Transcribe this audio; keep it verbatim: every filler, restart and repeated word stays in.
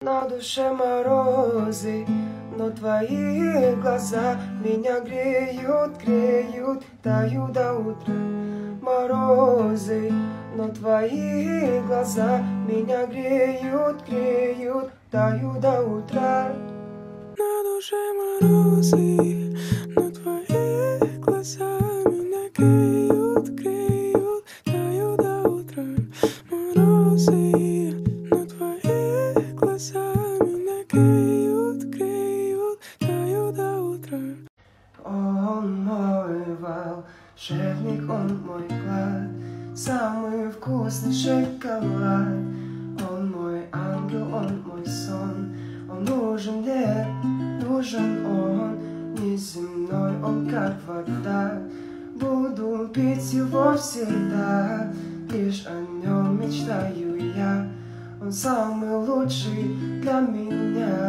На душе морозы, но твои глаза меня греют, греют, таю до утра. Морозы, но твои глаза меня греют, греют, таю до утра. На душе морозы, но твои глаза меня греют, греют, таю до утра. Морозы, но твои глаза меня греют, греют, таю до утра. Он мой волшебник, он мой клад, самый вкусный шоколад. Он мой ангел, он мой сон, он нужен мне, нужен он, неземной, он как вода. Буду пить его всегда, лишь о нем мечтаю я. Он самый лучший для меня.